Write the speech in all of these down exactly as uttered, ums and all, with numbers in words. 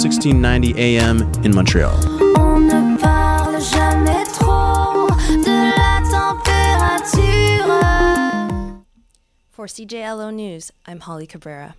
sixteen ninety A M in Montreal. On ne parle jamais trop de la température. For C J L O News, I'm Holly Cabrera.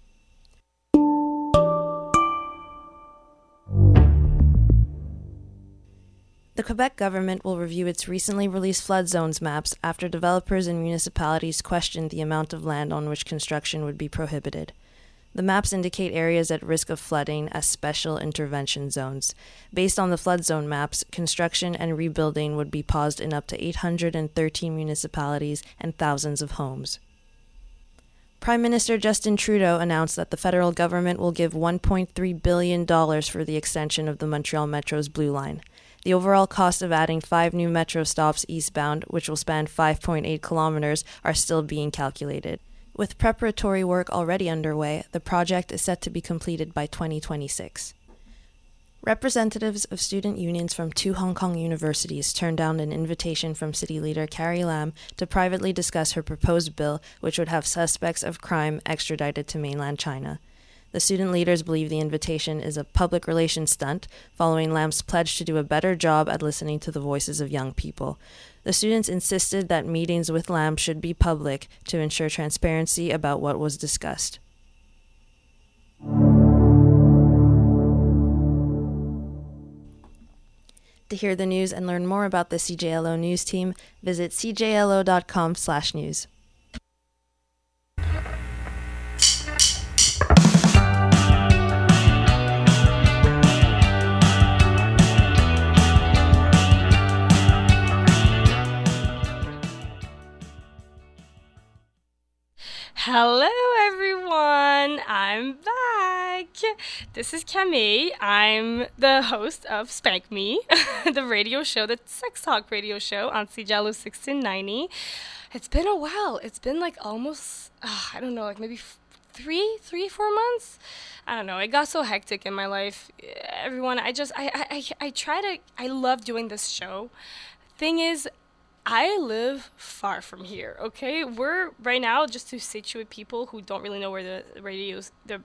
The Quebec government will review its recently released flood zones maps after developers and municipalities questioned the amount of land on which construction would be prohibited. The maps indicate areas at risk of flooding as special intervention zones. Based on the flood zone maps, construction and rebuilding would be paused in up to eight hundred thirteen municipalities and thousands of homes. Prime Minister Justin Trudeau announced that the federal government will give one point three billion dollars for the extension of the Montreal Metro's Blue Line. The overall cost of adding five new metro stops eastbound, which will span five point eight kilometers, are still being calculated. With preparatory work already underway, the project is set to be completed by twenty twenty-six. Representatives of student unions from two Hong Kong universities turned down an invitation from City Leader Carrie Lam to privately discuss her proposed bill, which would have suspects of crime extradited to mainland China. The student leaders believe the invitation is a public relations stunt, following Lam's pledge to do a better job at listening to the voices of young people. The students insisted that meetings with Lam should be public to ensure transparency about what was discussed. To hear the news and learn more about the C J L O News team, visit c j l o dot com slash news. Hello everyone, I'm back. This is Camille. I'm the host of Spank Me, the radio show, the sex talk radio show on C J L O sixteen ninety. It's been a while. It's been like almost, uh, I don't know, like maybe f- three, three, four months. I don't know. It got so hectic in my life. Everyone, I just, I, I, I, I try to, I love doing this show. Thing is, I live far from here, okay? We're, right now, just to situate people who don't really know where the radio's, the,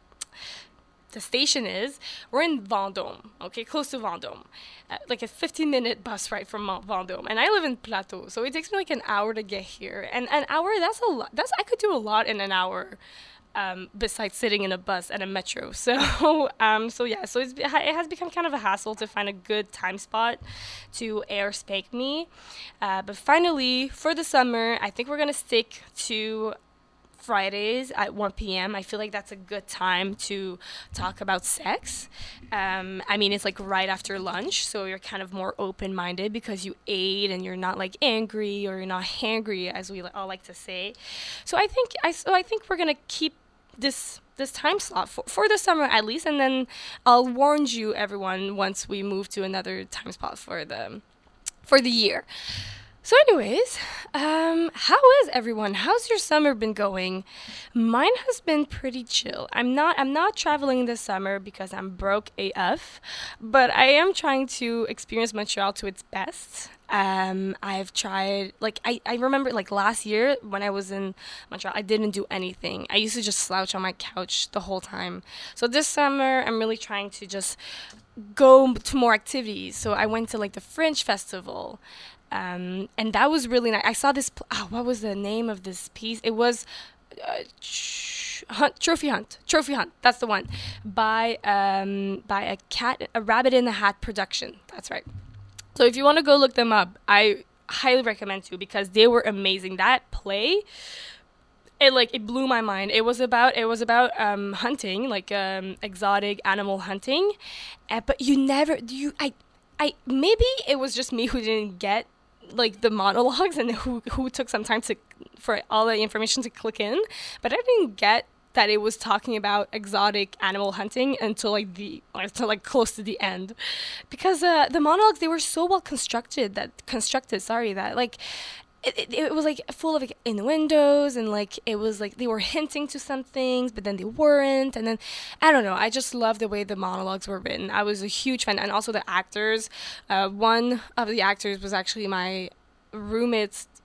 the station is, we're in Vendôme, okay? Close to Vendôme. Uh, like a fifteen-minute bus ride from Mont Vendôme. And I live in Plateau, so it takes me like an hour to get here. And an hour, that's a lot. That's, I could do a lot in an hour. Um, besides sitting in a bus and a metro. So, um, so yeah, so it's, it has become kind of a hassle to find a good time spot to air Spank Me. Uh, but finally, for the summer, I think we're going to stick to Fridays at one p.m. I feel like that's a good time to talk about sex. Um, I mean, it's like right after lunch, so you're kind of more open-minded because you ate and you're not like angry or you're not hangry, as we all like to say. So I think I so I think we're gonna keep this this time slot for, for the summer at least, and then I'll warn you everyone once we move to another time spot for the for the year. So anyways, um, how is everyone? How's your summer been going? Mine has been pretty chill. I'm not I'm not traveling this summer because I'm broke A F, but I am trying to experience Montreal to its best. Um, I've tried, like, I, I remember, like, last year when I was in Montreal, I didn't do anything. I used to just slouch on my couch the whole time. So this summer, I'm really trying to just go to more activities. So I went to, like, the Fringe Festival. Um, and that was really nice. I saw this, oh, what was the name of this piece? It was uh, ch- Hunt, Trophy Hunt. Trophy Hunt, that's the one. By, um, by a cat, a Rabbit in the Hat production. That's right. So if you want to go look them up, I highly recommend to because they were amazing. That play, it like it blew my mind. It was about it was about um, hunting, like um, exotic animal hunting, uh, but you never you I I maybe it was just me who didn't get like the monologues and who who took some time to for all the information to click in, but I didn't get that it was talking about exotic animal hunting until like the until like close to the end, because uh, the monologues, they were so well constructed that constructed sorry that like it, it, it was like full of like, innuendos, and like it was like they were hinting to some things but then they weren't, and then I don't know, I just love the way the monologues were written. I was a huge fan, and also the actors. Uh, one of the actors was actually my roommate's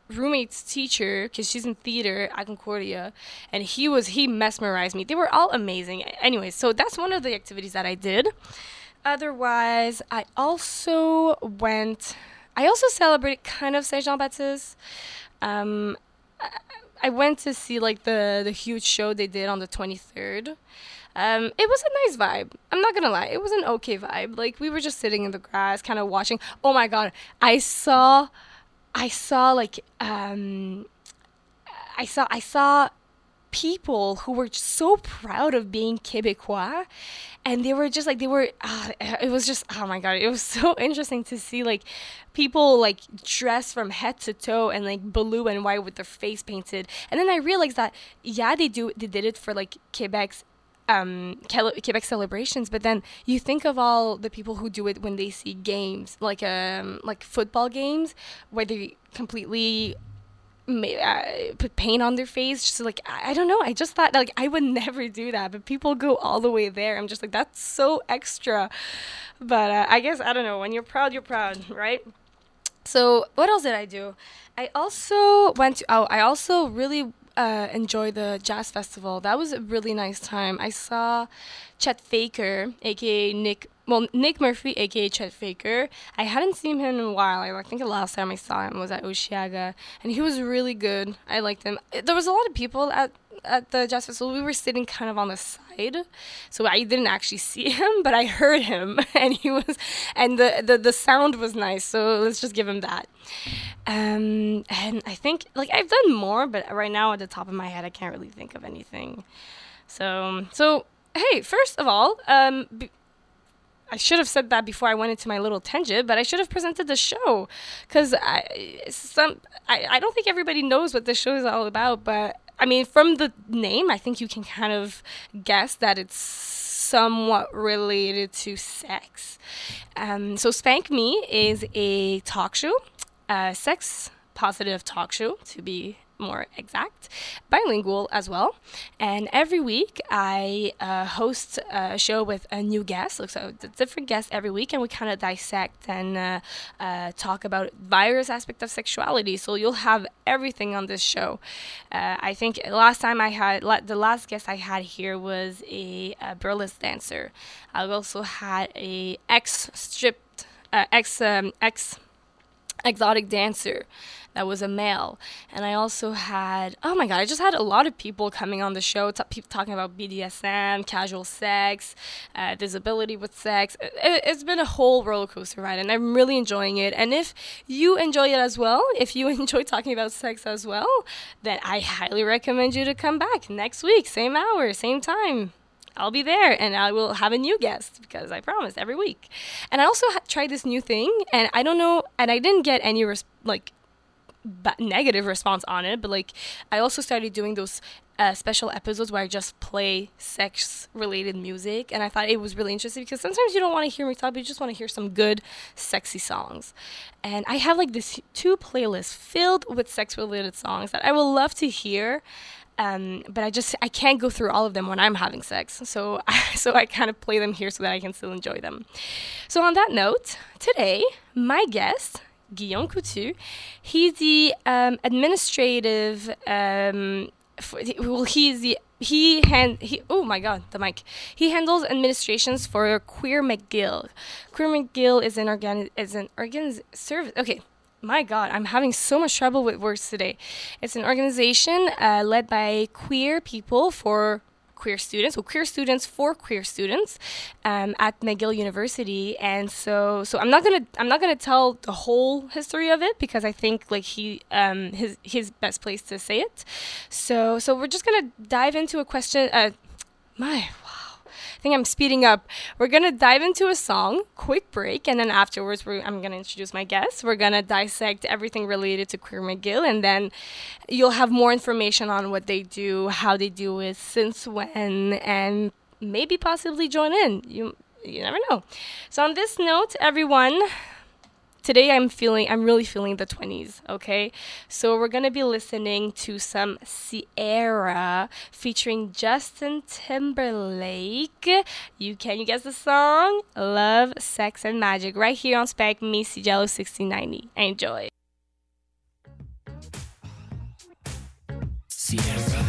roommate's teacher, because she's in theater at Concordia, and he was he mesmerized me. They were all amazing. Anyway, so that's one of the activities that I did. Otherwise, I also went. I also celebrated kind of Saint Jean Baptiste. Um, I, I went to see like the the huge show they did on the twenty-third. Um, it was a nice vibe. I'm not gonna lie, it was an okay vibe. Like, we were just sitting in the grass, kind of watching. Oh my god, I saw, I saw like, um, I saw, I saw people who were just so proud of being Québécois, and they were just like, they were. Uh, it was just, oh my god, it was so interesting to see like people like dressed from head to toe and like blue and white with their face painted. And then I realized that yeah, they do, they did it for like Quebec's. Um, Quebec celebrations, but then you think of all the people who do it when they see games, like um, like football games, where they completely may, uh, put paint on their face. Just like I, I don't know, I just thought like I would never do that, but people go all the way there. I'm just like, that's so extra. But uh, I guess I don't know. When you're proud, you're proud, right? So what else did I do? I also went to. Oh, I also really. Uh, enjoy the jazz festival. That was a really nice time. I saw Chet Faker, aka Nick, well Nick Murphy, aka Chet Faker. I hadn't seen him in a while. I, I think the last time I saw him was at Oshiaga, and he was really good. I liked him. There was a lot of people at at the jazz festival. We were sitting kind of on the side, so I didn't actually see him, but I heard him, and he was, and the the, the sound was nice. So let's just give him that. Um, and I think like I've done more, but right now at the top of my head, I can't really think of anything. So so hey, first of all, um. Be- I should have said that before I went into my little tangent, but I should have presented the show, because I some I, I don't think everybody knows what the show is all about, but I mean, from the name, I think you can kind of guess that it's somewhat related to sex. Um, so Spank Me is a talk show, a sex positive talk show to be more exact, bilingual as well. And every week I uh, host a show with a new guest, so a different guest every week, and we kind of dissect and uh, uh, talk about various aspects of sexuality. So you'll have everything on this show. Uh, I think last time I had, la- the last guest I had here was a, a burlesque dancer. I also had a ex-stripped, uh, ex, um, ex exotic dancer that was a male. And I also had, oh my god, I just had a lot of people coming on the show, t- people talking about B D S M, casual sex, uh, disability with sex. It, it's been a whole roller coaster ride, and I'm really enjoying it. And if you enjoy it as well, if you enjoy talking about sex as well, then I highly recommend you to come back next week, same hour, same time. I'll be there, and I will have a new guest, because I promise every week. And I also ha- tried this new thing, and I don't know, and I didn't get any res- like ba- negative response on it, but like I also started doing those uh, special episodes where I just play sex-related music, and I thought it was really interesting, because sometimes you don't want to hear me talk, but you just want to hear some good, sexy songs. And I have like this two playlists filled with sex-related songs that I will love to hear. Um, but I just, I can't go through all of them when I'm having sex. So, so I kind of play them here so that I can still enjoy them. So on that note, today, my guest, Guillaume Coutu, he's the um, administrative, um, for, well, he's the, he hand, he, oh my god, the mic. He handles administrations for Queer McGill. Queer McGill is an organ, is an organ service, okay. My God, I'm having so much trouble with words today. It's an organization uh, led by queer people for queer students, well, queer students for queer students um, at McGill University. And so, so I'm not gonna, I'm not gonna tell the whole history of it, because I think like he, um, his, his best place to say it. So, so we're just gonna dive into a question. Uh, my. I think I'm speeding up. We're going to dive into a song, quick break, and then afterwards we're, I'm going to introduce my guests. We're going to dissect everything related to Queer McGill, and then you'll have more information on what they do, how they do it, since when, and maybe possibly join in. You you never know. So on this note, everyone, today I'm feeling, I'm really feeling the twenties, okay? So we're going to be listening to some Sierra featuring Justin Timberlake. You Can you guess the song? Love, Sex, and Magic, right here on Spank Me, C J L O sixteen ninety. Enjoy. Sierra.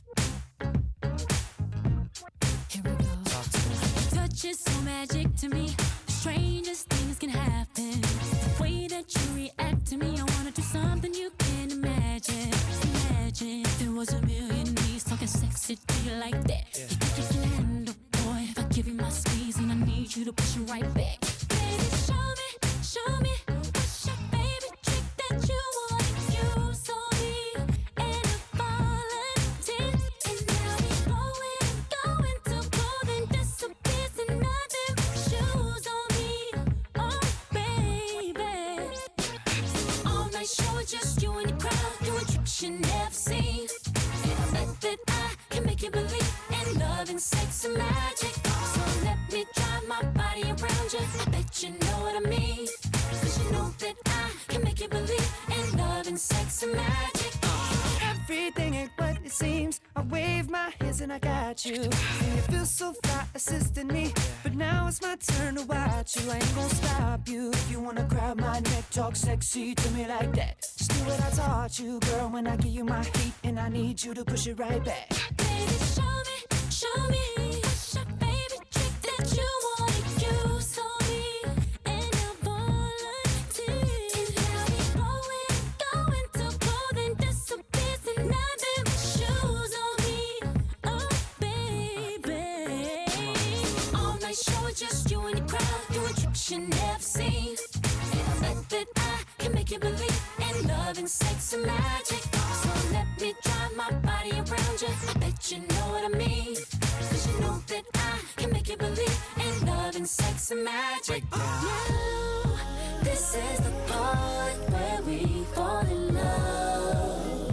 Here we go. Touch is so magic to me. The strangest things can happen. The way that you react to me, I wanna do something you can't imagine. Imagine if there was a million knees talking sexy to you like that. Yeah. You think you can handle, boy? If I give you my squeeze and I need you to push it right back. Baby, show me, show me. What's your favorite trick that you wanna use on me? And a volunteer. And now we going, going to golden disappears and nothing but shoes on me. Oh, baby. All night show is just you and the crowd doing tricks you never seen. And I bet that I can make you believe in love and sex and magic. So let me drive my body around you. I bet you know what I mean. Cause you know that I can make you believe in love and sex and magic. Everything ain't what it seems. I wave my hands and I got you. And you feel so fly assisting me. But now it's my turn to watch you. I ain't gonna stop you. If you wanna grab my neck, talk sexy to me like that. Just do what I taught you, girl. When I give you my heat and I need you to push it right back. Baby, show me, show me. What's your favorite trick that you wanna use on me? And I'll volunteer. And now we going, going to golden disappears and nothing but shoes on me. Oh, baby. All night show is just you and the crowd doing tricks you never seen. And I bet that I can make you believe in love and sex and magic. So let me drive my body around you. I bet you know what I mean. Cause you know that I can make you believe in love and sex and magic. Now, this is the part where we fall in love.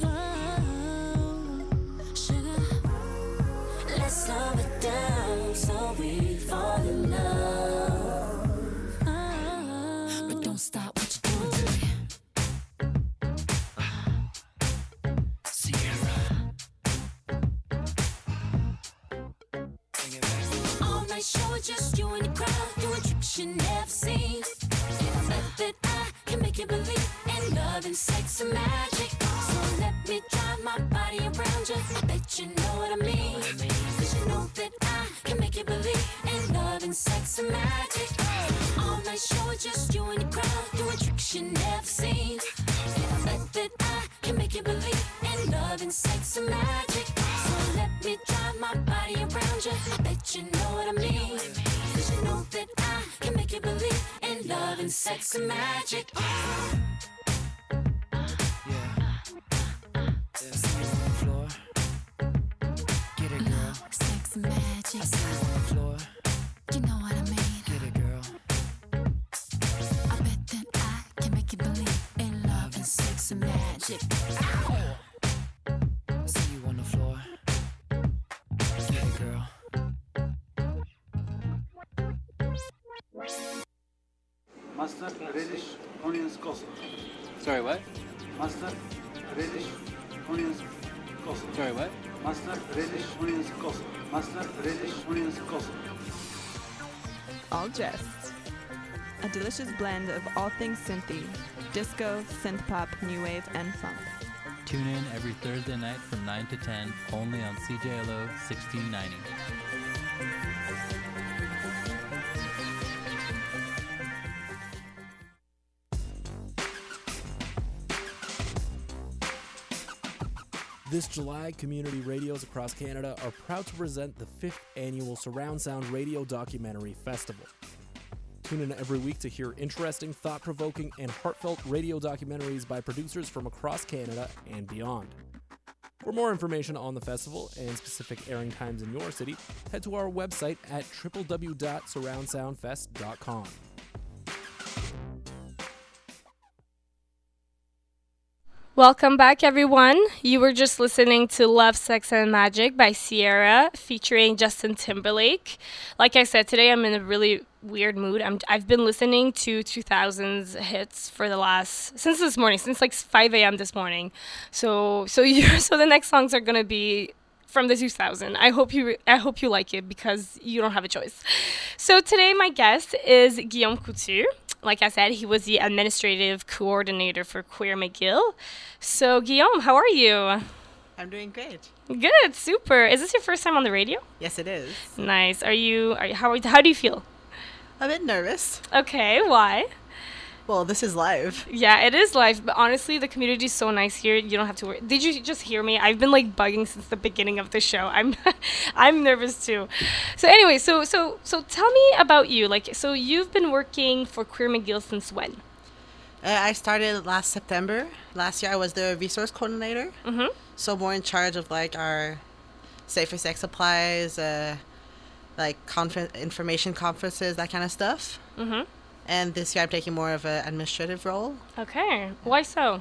Oh, sugar, let's slow it down so we fall in love. Oh, but don't stop what you're doing to me. Show it just you and the crowd doing tricks you never seen. And I bet that I can make you believe in love and sex and magic. So let me drive my body around you. I bet you know what I mean. Cause you know that I can make you believe in love and sex and magic. All night show it just you and the crowd doing tricks you never seen. And I bet that I can make you believe in love and sex and magic. So let me drive my body around you. I bet you know what I mean. Cause you know that I can make you believe in love and sex and magic. Yeah. I see you on the floor. Get it, girl. Sex and magic. I see you on the floor. You know what I mean. Get it, girl. I bet that I can make you believe in love and sex and magic. Ow! I see you on the floor. Get it, girl. Mustard, reddish, onions, coleslaw. Sorry, what? Mustard, reddish, onions, coleslaw. Sorry, what? Mustard, reddish, onions, coleslaw. Mustard, reddish, onions, coleslaw. All Jest. A delicious blend of all things synthy, disco, synth pop, new wave, and funk. Tune in every Thursday night from nine to ten, only on C J L O sixteen ninety. This July, community radios across Canada are proud to present the fifth annual Surround Sound Radio Documentary Festival. Tune in every week to hear interesting, thought-provoking, and heartfelt radio documentaries by producers from across Canada and beyond. For more information on the festival and specific airing times in your city, head to our website at w w w dot surround sound fest dot com. Welcome back, everyone. You were just listening to Love, Sex, and Magic by Sierra featuring Justin Timberlake. Like I said, today I'm in a really weird mood. I'm, I've been listening to two thousands hits for the last, since this morning, since like five a.m. this morning. So so you so the next songs are going to be from the two thousands. I hope you I hope you like it because you don't have a choice. So today my guest is Guillaume Couture. Like I said, he was the administrative coordinator for Queer McGill. So Guillaume, how are you? I'm doing great. Good, super. Is this your first time on the radio? Yes, it is. Nice. Are you? Are you how? are- How do you feel? A bit nervous. Okay. Why? Well, this is live. Yeah, it is live, but honestly, the community is so nice here. You don't have to worry. Did you just hear me? I've been like bugging since the beginning of the show. I'm, I'm nervous too. So anyway, so so so tell me about you. Like, so you've been working for Queer McGill since when? Uh, I started last September. Last year, I was the resource coordinator. Mhm. So more in charge of like our safer sex supplies, uh, like confer- information conferences, that kind of stuff. Mhm. And this year, I'm taking more of an administrative role. Okay. Why so?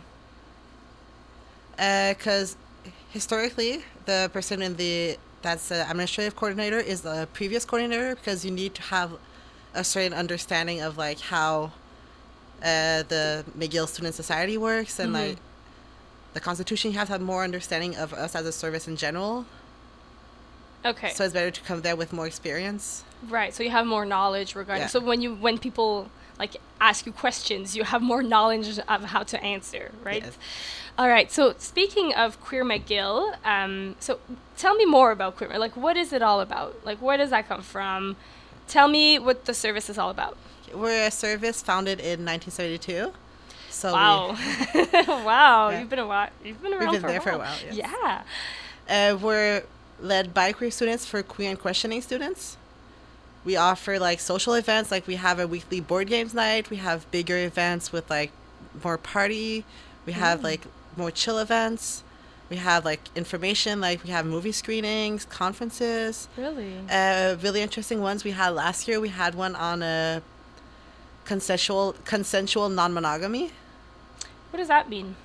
Because historically, the person in the that's the administrative coordinator is the previous coordinator, because you need to have a certain understanding of like how uh, the McGill Student Society works and Mhm. like the Constitution. You have to have more understanding of us as a service in general. Okay. So it's better to come there with more experience. Right. So you have more knowledge regarding. Yeah. So when you when people like ask you questions, you have more knowledge of how to answer, right? Yes. All right. So speaking of Queer McGill, um, so tell me more about Queer. Like, what is it all about? Like, where does that come from? Tell me what the service is all about. We're a service founded in nineteen seventy-two. So Wow. we, wow. Yeah. You've been a while. You've been We've around been for, there a for a while. while, yes. Yeah. Uh, we're led by queer students for queer and questioning students. We offer like social events, like we have a weekly board games night. We have bigger events with like more party. We have like more chill events. We have like information, like we have movie screenings, conferences. Really? Uh, really interesting ones we had last year. We had one on a consensual consensual non-monogamy. What does that mean?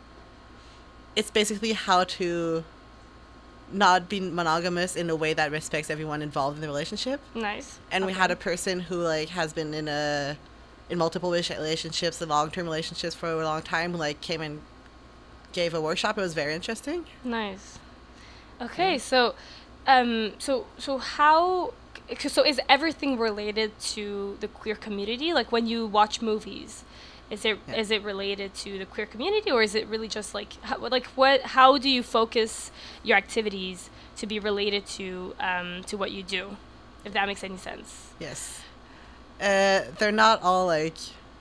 It's basically how to not be monogamous in a way that respects everyone involved in the relationship. Nice. And we Okay. had a person who like has been in a in multiple relationships, and long-term relationships for a long time, who like came and gave a workshop. It was very interesting. Nice. Okay, so, um, so so how? c- So is everything related to the queer community? Like when you watch movies, is it is Yeah. it related to the queer community, or is it really just like how, like what? How do you focus your activities to be related to um, to what you do? If that makes any sense. Yes. Uh, they're not all like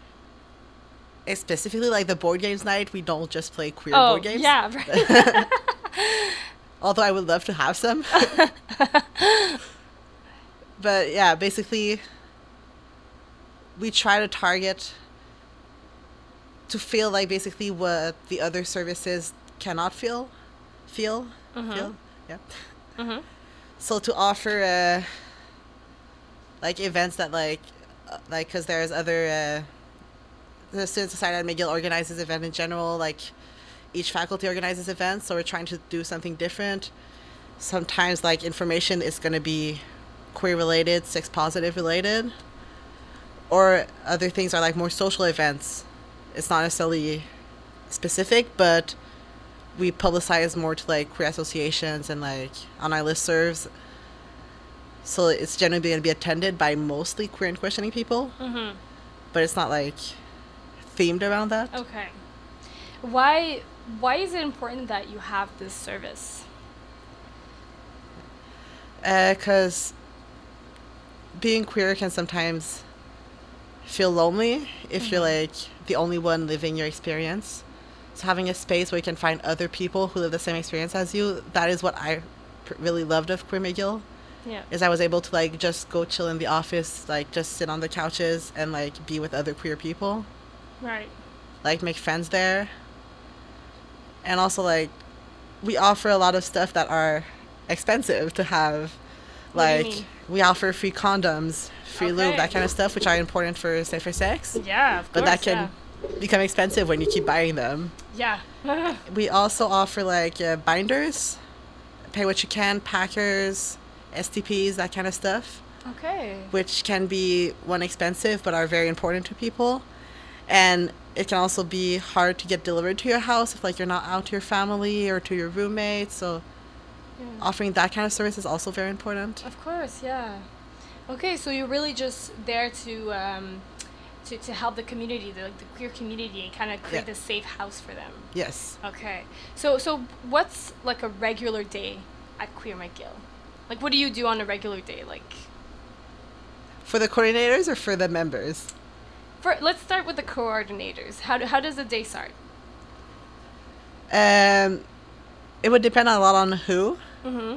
eh, specifically like the board games night. We don't just play queer Oh board games. yeah, right. Although I would love to have some. But yeah, basically, we try to target to feel like basically what the other services cannot feel, feel, Mhm. feel, yeah. Mhm. So to offer uh, like events that like, uh, like because there's other, uh, the Student Society at McGill organizes event in general, like each faculty organizes events, so we're trying to do something different. Sometimes like information is going to be queer related, sex positive related, or other things are like more social events. It's not necessarily specific, but we publicize more to like queer associations and like on our listservs. So it's generally going to be attended by mostly queer and questioning people, Mhm. but it's not like themed around that. Okay. Why why is it important that you have this service? Because being queer can sometimes feel lonely if you're like the only one living your experience. So having a space where you can find other people who live the same experience as you, that is what I pr- really loved of Queer McGill. Yeah. Is I was able to like just go chill in the office, like just sit on the couches and like be with other queer people, Right. like make friends there. And also like we offer a lot of stuff that are expensive to have. What do you Like mean? we offer free condoms, free lube, Okay. that kind of stuff, which are important for safer sex. Yeah, of But course. that can become expensive when you keep buying them. Yeah. Yeah. We also offer like uh, binders, pay what you can, packers, S T Ps, that kind of stuff, Okay. which can be one expensive but are very important to people. And it can also be hard to get delivered to your house if like you're not out to your family or to your roommates. So Yeah. offering that kind of service is also very important. Of course, yeah. Okay, so you're really just there to um, to, to help the community, the, like the queer community, and kind of create Yeah. a safe house for them. Yes. Okay. So so what's like a regular day at Queer McGill? Like, what do you do on a regular day? Like, For the coordinators or for the members? for let's start with the coordinators. How do, how does the day start? Um, it would depend a lot on who, Mm-hmm.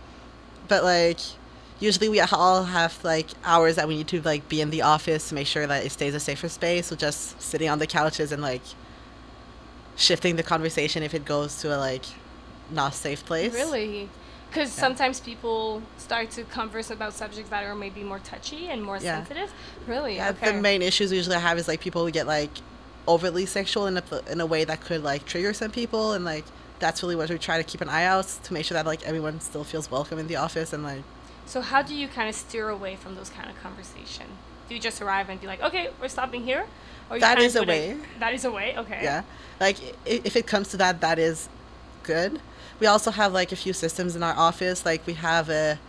but like usually we all have like hours that we need to like be in the office to make sure that it stays a safer space. So just sitting on the couches and like shifting the conversation if it goes to a like not safe place. Really? Because Yeah. sometimes people start to converse about subjects that are maybe more touchy and more Yeah. sensitive. Really? Yeah, Okay. the main issues we usually have is like people who get like overly sexual in a in a way that could like trigger some people, and like that's really what we try to keep an eye out to make sure that like everyone still feels welcome in the office and like. So how do you kind of steer away from those kind of conversation? Do you just arrive and be like, okay, we're stopping here? Or you That kind of is a put it- way. That is a way. Okay. Yeah, like i- if it comes to that, that is good. We also have like a few systems in our office. Like we have a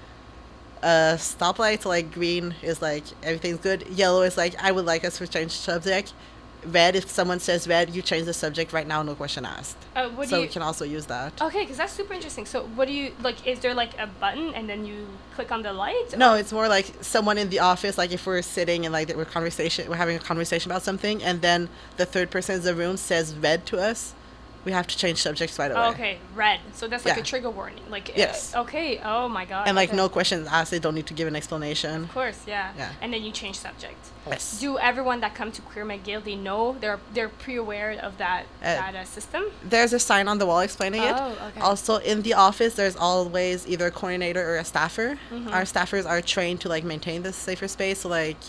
a stoplight. So like green is like everything's good. Yellow is like I would like us to change subject. Red, if someone says red, you change the subject right now, no question asked. Uh, what so do we you? can also use that. Okay, because that's super interesting. So what do you like? Is there like a button and then you click on the light? No, Or- it's more like someone in the office. Like if we're sitting and like we're conversation, we're having a conversation about something, and then the third person in the room says red to us, we have to change subjects right away. Oh, okay, red. So that's like Yeah. a trigger warning. Like Yes. Uh, okay. Oh my god. And like okay. no questions asked, they don't need to give an explanation. Of course, yeah. Yeah. And then you change subject. Yes. Do everyone that come to Queer McGill, they know they're they're pre-aware of that Uh, that uh, system? There's a sign on the wall explaining it. Oh, okay. Also in the office, there's always either a coordinator or a staffer. Mhm. Our staffers are trained to like maintain this safer space, so like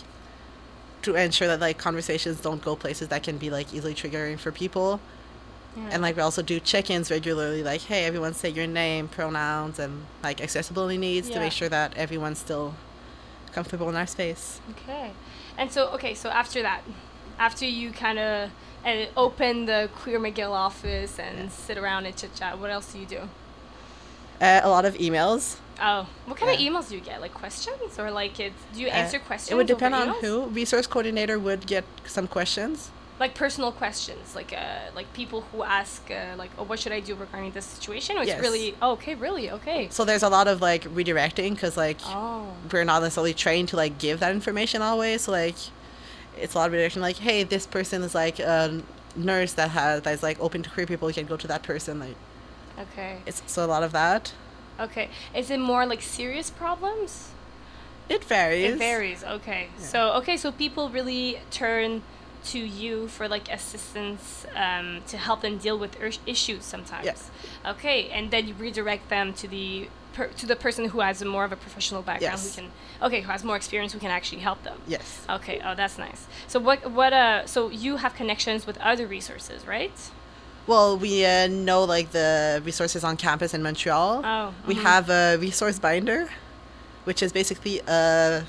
to ensure that like conversations don't go places that can be like easily triggering for people. Yeah. And like we also do check-ins regularly, like hey, everyone say your name, pronouns, and like accessibility needs to Yeah. make sure that everyone's still comfortable in our space. Okay. And so okay, so after that, after you kind of uh, open the Queer McGill office and sit around and chit chat, what else do you do? Uh, a lot of emails. Oh, what kind Yeah. of emails do you get? Like questions or like it's do you Uh, answer questions? It would depend over on emails? who. Resource coordinator would get some questions. Like personal questions, like uh, like people who ask uh, like, oh, what should I do regarding this situation? Or it's Yes. really oh, okay, really okay. So there's a lot of like redirecting because like Oh. we're not necessarily trained to like give that information always. So like it's a lot of redirection. Like hey, this person is like a nurse that has that's like open to queer people. You can go to that person. Like Okay. it's so a lot of that. Okay. Is it more like serious problems? It varies. It varies. Okay. So okay, so people really turn to you for like assistance um, to help them deal with ur- issues sometimes. Yes. Okay, and then you redirect them to the per- to the person who has a more of a professional background Yes. who can okay who has more experience who can actually help them. Yes. Okay. Oh, that's nice. So what what uh so you have connections with other resources, right? Well, we uh, know like the resources on campus in Montreal. Oh. We mhm. have a resource binder, which is basically a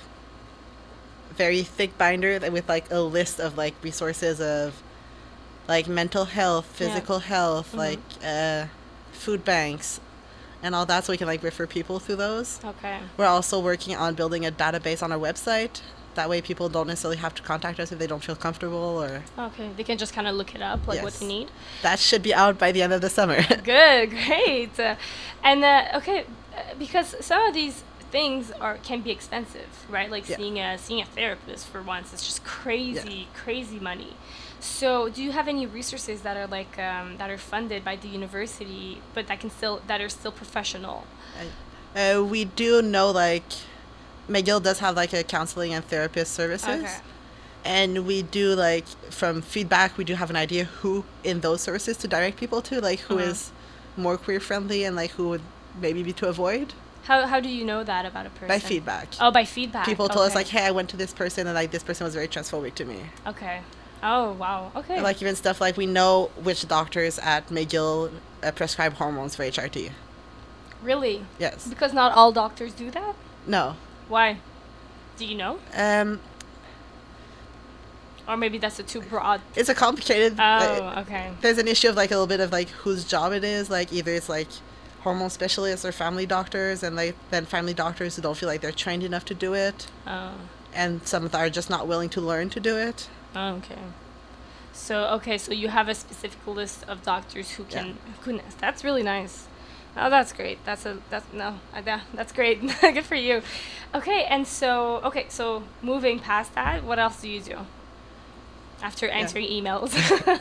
very thick binder that with like a list of like resources of like mental health, physical health, Mhm. like uh, food banks, and all that, so we can like refer people through those. Okay. We're also working on building a database on our website. That way, people don't necessarily have to contact us if they don't feel comfortable, or Okay. They can just kind of look it up, like what Yes. they need. that should be out by the end of the summer. Good, great. Uh, and uh, okay, uh, because some of these things are can be expensive, right? Like Yeah. seeing a seeing a therapist for once, it's just crazy, crazy money. So, do you have any resources that are like um, that are funded by the university, but that can still that are still professional? Uh, we do know like McGill does have like a counseling and therapist services. Okay. And we do like from feedback we do have an idea who in those services to direct people to, like who is Mhm. more queer friendly and like who would maybe be to avoid How how do you know that about a person? by feedback. Oh, by feedback. People told us Okay. like, hey, I went to this person and like this person was very transphobic to me. Okay. Oh wow. Okay. And, like even stuff like we know which doctors at McGill uh, prescribe hormones for H R T. Really? Yes. Because not all doctors do that. No. Why? Do you know? Um, Or maybe that's a too broad. it's a complicated. Oh, uh, okay. There's an issue of like a little bit of like whose job it is. Like either it's like hormone specialists or family doctors, and like then family doctors who don't feel like they're trained enough to do it, Oh. and some that are just not willing to learn to do it. Okay. So okay, so you have a specific list of doctors who can. Yeah. Goodness, that's really nice. Oh, that's great. That's a that's no, I, that, that's great. Good for you. Okay, and so okay, so moving past that, what else do you do after answering emails?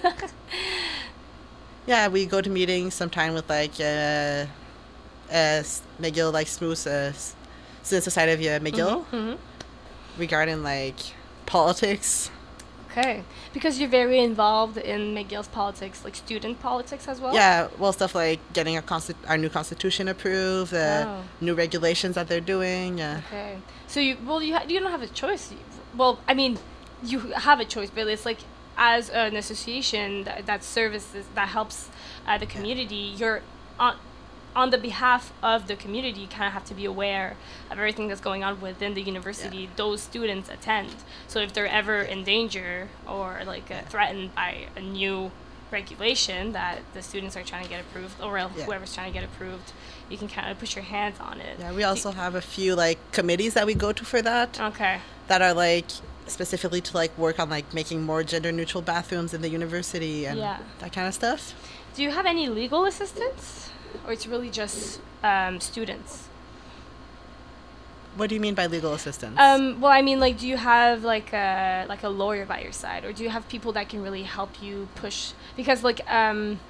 Yeah, we go to meetings sometime with like uh, uh McGill like Smooth uh, Student Society of uh, McGill Mhm. regarding like politics. Okay, because you're very involved in McGill's politics, like student politics as well. Yeah, well, stuff like getting our consti- our new constitution approved, the Oh. new regulations that they're doing. Yeah. Okay. So you well you ha- you don't have a choice. You- Well, I mean, you have a choice, but it's like as an association that, that services that helps uh, the community. You're on on the behalf of the community. You kind of have to be aware of everything that's going on within the university. Yeah. Those students attend. So if they're ever in danger or like uh, Yeah. threatened by a new regulation that the students are trying to get approved, or else Yeah. whoever's trying to get approved, you can kind of put your hands on it. Yeah, we also have a few like committees that we go to for that. Okay. That are like specifically to like work on like making more gender neutral bathrooms in the university and Yeah. that kind of stuff. Do you have any legal assistance, or it's really just um, students? What do you mean by legal assistance? Um, well, I mean, like, do you have like a like a lawyer by your side, or do you have people that can really help you push? Because like, um,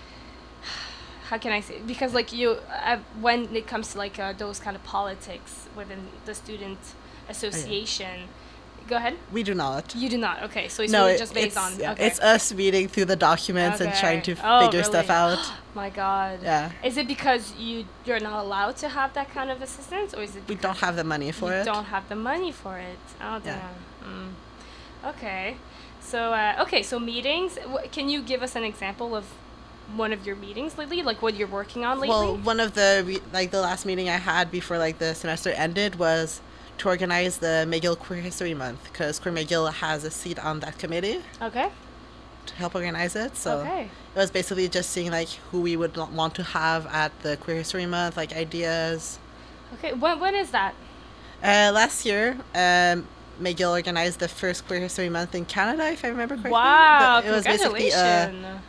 how can I say? Because like you, uh, when it comes to like uh, those kind of politics within the student association, go ahead. We do not. You do not. Okay, so it's no, really it- just based it's, on. yeah, okay. it's us reading through the documents and trying to Okay. Oh, figure stuff really? out. My God. Yeah. Is it because you you're not allowed to have that kind of assistance, or is it We because don't have the money for you it. don't have the money for it? Oh Yeah. damn. Mm. Okay. So uh, okay, so meetings. W- can you give us an example of one of your meetings lately, like what you're working on lately? Well, one of the re- like the last meeting I had before like the semester ended was to organize the McGill Queer History Month because Queer McGill has a seat on that committee Okay. to help organize it. So Okay. it was basically just seeing like who we would l- want to have at the Queer History Month, like ideas. Okay. When when is that? Uh, last year, um, McGill organized the first Queer History Month in Canada, if I remember correctly. Wow! But it was basically a, Congratulations.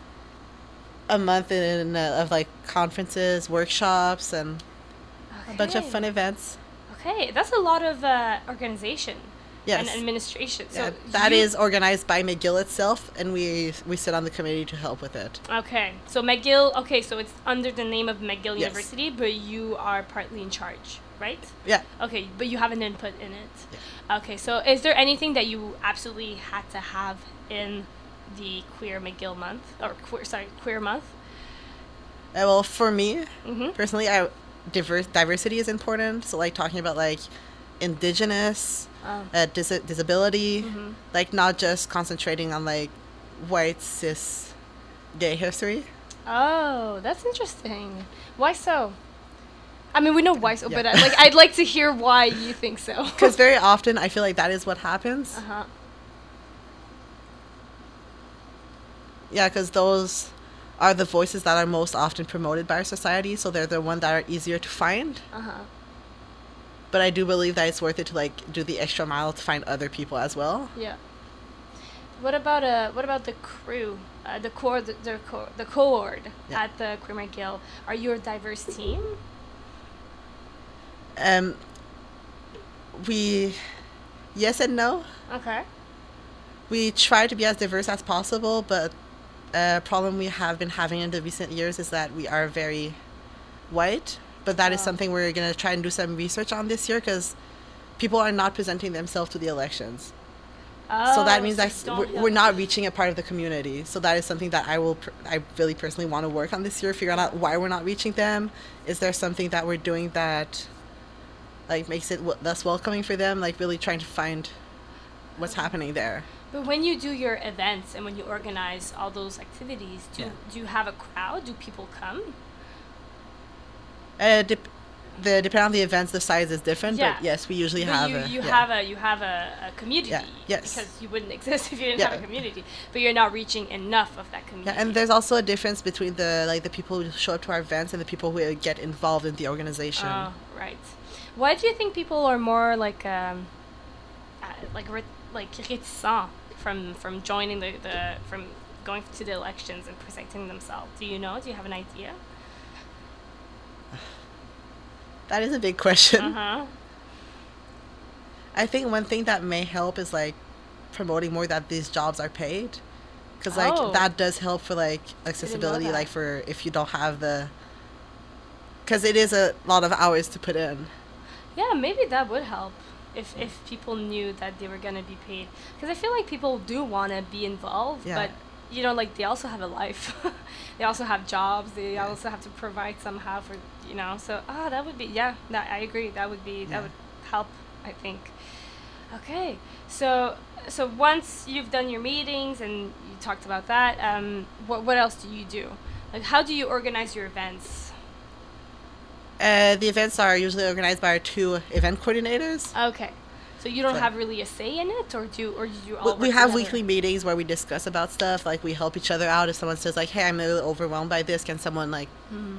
a month in uh, of like conferences, workshops, and a bunch of Okay. fun events. Okay, that's a lot of uh, organization Yes. and administration. Yeah, So that you- is organized by McGill itself, and we we sit on the committee to help with it. Okay, so McGill. Okay, so it's under the name of McGill Yes. University, but you are partly in charge, right? Yeah. Okay, but you have an input in it. Okay, so is there anything that you absolutely had to have in the Queer McGill month, or queer, sorry, Queer month? Uh, well, for me Mhm. personally, I diverse diversity is important. So like talking about like indigenous, Oh. uh, dis- disability, Mhm. like not just concentrating on like white cis gay history. Oh, that's interesting. Why so? I mean, we know why so, Yeah. but I, like, I'd like to hear why you think so. Because very often I feel like that is what happens. Uh huh. Yeah, because those are the voices that are most often promoted by our society, so they're the one that are easier to find. Uh huh. But I do believe that it's worth it to like do the extra mile to find other people as well. Yeah. What about uh? What about the crew? Uh, the core, the the, co- the cohort Yeah. at the Queer McGill. Are you a diverse team? Um, we, yes and no. Okay. We try to be as diverse as possible, but a problem we have been having in the recent years is that we are very white. But that is Oh. something we're going to try and do some research on this year because people are not presenting themselves to the elections. so that Oh, means so that don't we're, have- we're not reaching a part of the community. So that is something that I will, pr- I really personally want to work on this year, figure out why we're not reaching them. Is there something that we're doing that like makes it w- less welcoming for them? Like really trying to find what's happening there. But when you do your events and when you organize all those activities, do Yeah. do you have a crowd? Do people come? Uh, dep- the depending on the events, the size is different. Yeah. But yes, we usually But have you, a you yeah. have a you have a, a community. Yeah, yes. Because you wouldn't exist if you didn't Yeah. have a community. But you're not reaching enough of that community. Yeah, and there's also a difference between the like the people who show up to our events and the people who get involved in the organization. Oh, right. Why do you think people are more like um, uh, like re- like réticents from from joining the, the from going to the elections and presenting themselves? Do you know? Do you have an idea? That is a big question. Uh-huh. I think one thing that may help is like promoting more that these jobs are paid, because like Oh. that does help for like accessibility, that. like for if you don't have the, because it is a lot of hours to put in. Yeah, maybe that would help if if people knew that they were gonna be paid. Because I feel like people do want to be involved, Yeah. but you know, like they also have a life. They also have jobs. They Yeah. also have to provide somehow for you know. So ah, that would be yeah. That I agree. That would be that Yeah. would help. I think. Okay, so so once you've done your meetings and you talked about that, um, what what else do you do? Like, how do you organize your events? Uh, the events are usually organized by our two event coordinators. Okay, so you don't So- have really a say in it, or do or do you all? We, we work have together? weekly meetings where we discuss about stuff. Like we help each other out. If someone says like, "Hey, I'm a little overwhelmed by this. Can someone like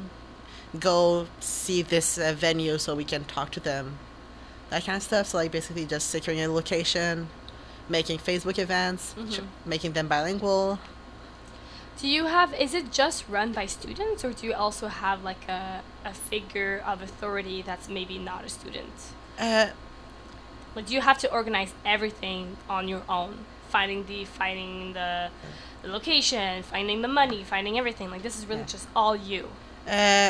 go see this uh, venue so we can talk to them?" That kind of stuff. So like basically just securing a location, making Facebook events, ch- making them bilingual. Do you have, is it just run by students, or do you also have like a, a figure of authority that's maybe not a student? Uh, Like, do you have to organize everything on your own? Finding the, finding the, the location, finding the money, finding everything. Like, this is really Yeah. just all you. uh,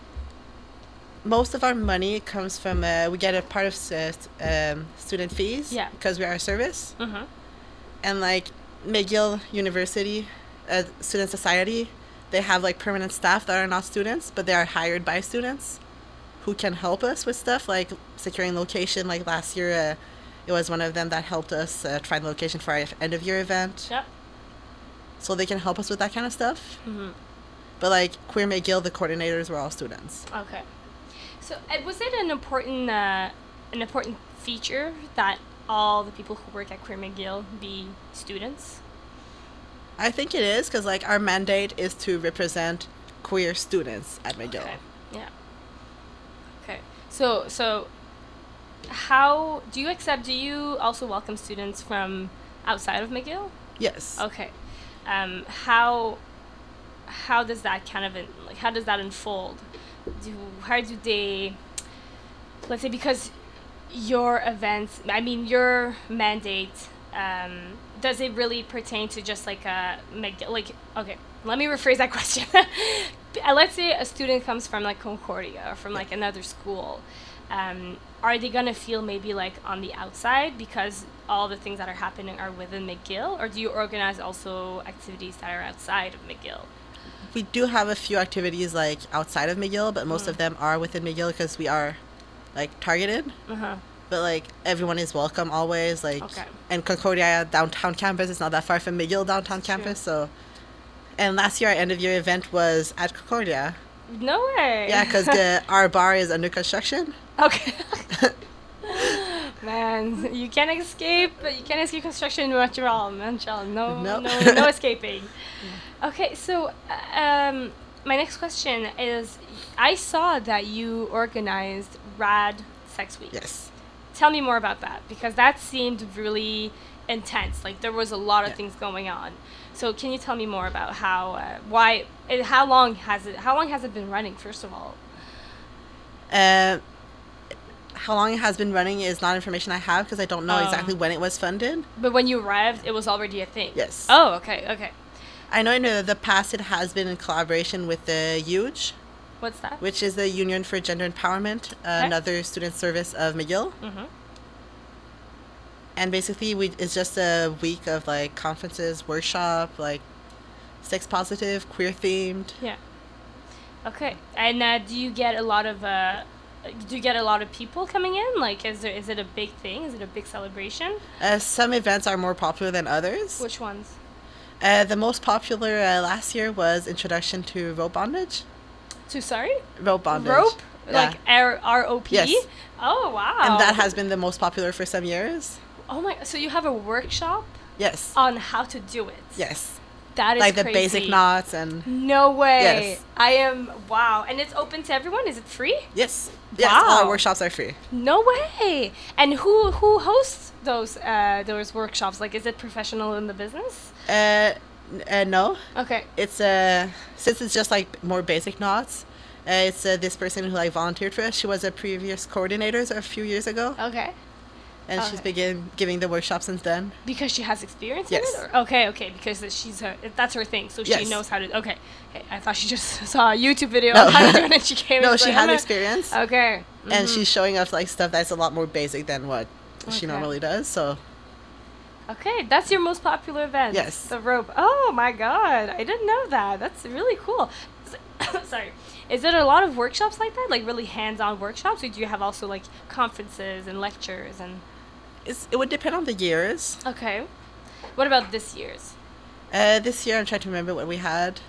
most of our money comes from uh, we get a part of uh, st- um, student fees. Yeah. Because we are a service. Mm-hmm. And like McGill University, uh, Student Society, they have like permanent staff that are not students, but they are hired by students who can help us with stuff like securing location. Like last year, uh, it was one of them that helped us uh, find location for our end of year event. Yep. So they can help us with that kind of stuff. Mm-hmm. But like Queer McGill, the coordinators were all students. Okay. So, uh, was it an important, uh, an important feature that all the people who work at Queer McGill be students? I think it is because like our mandate is to represent queer students at McGill. Okay. Yeah. Okay. So so how do you accept do you also welcome students from outside of McGill? Yes. Okay. Um how how does that kind of in, like how does that unfold? Do how do they let's say because your events I mean your mandate um does it really pertain to just like a McGill like okay let me rephrase that question. Uh, let's say a student comes from like Concordia or from like another school. Um, are they gonna feel maybe like on the outside because all the things that are happening are within McGill, or do you organize also activities that are outside of McGill? We do have a few activities like outside of McGill, but most of them are within McGill because we are like targeted. Uh-huh. But like everyone is welcome always. Like Okay. and Concordia downtown campus is not that far from McGill downtown campus, so. And last year our end of year event was at Concordia. No way. Yeah, because our bar is under construction. Okay. Man, you can't escape. You can't escape construction in Montreal, Montreal. No, No. no, no escaping. Okay, so uh, um, my next question is: I saw that you organized Rad Sex Week. Yes. Tell me more about that because that seemed really intense. Like there was a lot of Yeah. things going on. So can you tell me more about how, uh, why, uh, how long has it, how long has it been running? First of all. Uh, how long it has been running is not information I have because I don't know Oh. exactly when it was funded. But when you arrived, it was already a thing. Yes. Oh, okay, okay. I know in the, the past it has been in collaboration with the Huge, What's that? which is the Union for Gender Empowerment, uh, another student service of McGill. Mm-hmm. And basically, we it's just a week of like conferences, workshop, like sex positive, queer themed. Yeah. Okay. And uh, do you get a lot of uh, do you get a lot of people coming in? Like, is there is it a big thing? Is it a big celebration? Uh, some events are more popular than others. Which ones? Uh, the most popular uh, last year was Introduction to Rope Bondage. To sorry? Rope bondage. Rope? Yeah. Like R R O P? Yes. Oh wow. And that has been the most popular for some years. Oh my! So you have a workshop Yes. on how to do it. Yes. That is like the crazy. basic knots and No way. Yes. I am, wow. And it's open to everyone? Is it free? yes, yes, all our Wow. workshops are free. No way. And who who hosts those uh, those workshops? Like, is it professional in the business? Uh, n- uh no, Okay. it's uh since it's just like more basic knots. Uh, it's uh, this person who like volunteered for us. She was a previous coordinator a few years ago, Okay. and she's okay. begin giving the workshop since then. Because she has experience Yes. in it? Or? Okay, okay. Because she's her, that's her thing. So she Yes. knows how to. Okay. Okay. I thought she just saw a YouTube video No. on how to do it and she came No, and was she like, has "I'm a-" experience, Okay. and Mhm. she's showing us like stuff that's a lot more basic than what she Okay. normally does. So Okay, that's your most popular event. Yes. The rope. Oh my god, I didn't know that. That's really cool. Sorry. Is it a lot of workshops like that? Like really hands-on workshops? Or do you have also like conferences and lectures and... it's, it would depend on the years. Okay. What about this year's? Uh, this year, I'm trying to remember what we had.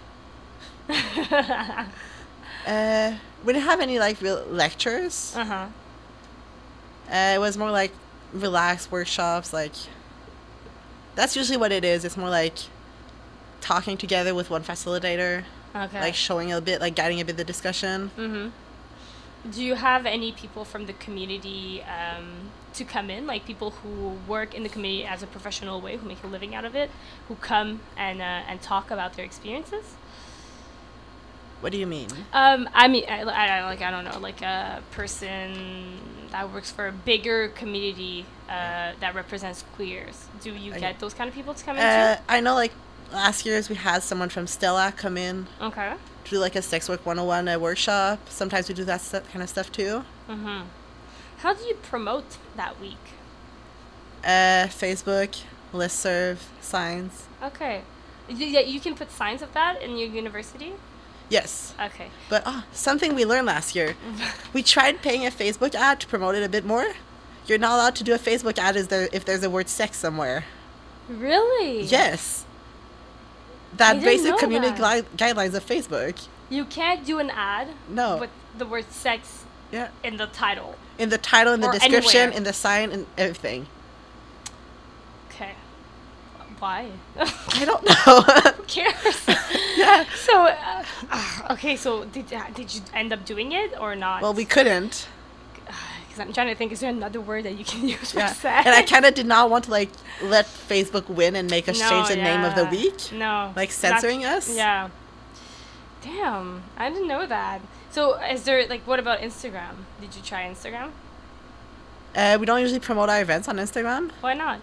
Uh, we didn't have any like real lectures. Uh-huh. Uh, it was more like relaxed workshops. Like that's usually what it is. It's more like talking together with one facilitator, Okay. like showing a bit, like guiding a bit the discussion. Mm-hmm. Do you have any people from the community um, to come in, like people who work in the community as a professional way, who make a living out of it, who come and uh, and talk about their experiences? What do you mean? Um, I mean, I, I, like I don't know, like a person that works for a bigger community uh, that represents queers. Do you Okay. get those kind of people to come in Uh, too? I know, like last year's we had someone from Stella come in Okay. to do like a sex work one oh one uh, workshop. Sometimes we do that stu- kind of stuff too. Mm-hmm. How do you promote that week? Uh, Facebook, listserv, signs. Okay. Y- Yeah, you can put signs of that in your university? Yes. Okay. But oh, something we learned last year. We tried paying a Facebook ad to promote it a bit more. You're not allowed to do a Facebook ad is there if there's a word sex somewhere. Really? Yes. I That didn't basic know community that. gui- guidelines of Facebook. You can't do an ad No. with the word sex Yeah. in the title. In the title, in the Or description, anywhere. in the sign, and everything. Okay. Why? I don't know. Who cares? Yeah. So, uh, uh, okay, so did, uh, did you end up doing it or not? Well, we couldn't. Because I'm trying to think, is there another word that you can use for Yeah. sex? And I kind of did not want to like let Facebook win and make us No, change the name of the yeah. week. No. Like not- censoring us. Yeah. Damn, I didn't know that. So, is there, like, what about Instagram? Did you try Instagram? Uh, we don't usually promote our events on Instagram. Why not?